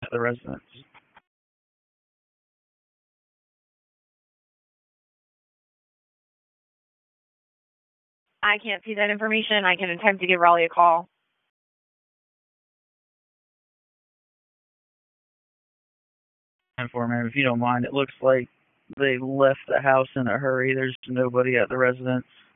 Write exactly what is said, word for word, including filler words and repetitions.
at the residence. I can't see that information. I can attempt to give Raleigh a call. And for me, if you don't mind, it looks like they left the house in a hurry. There's nobody at the residence.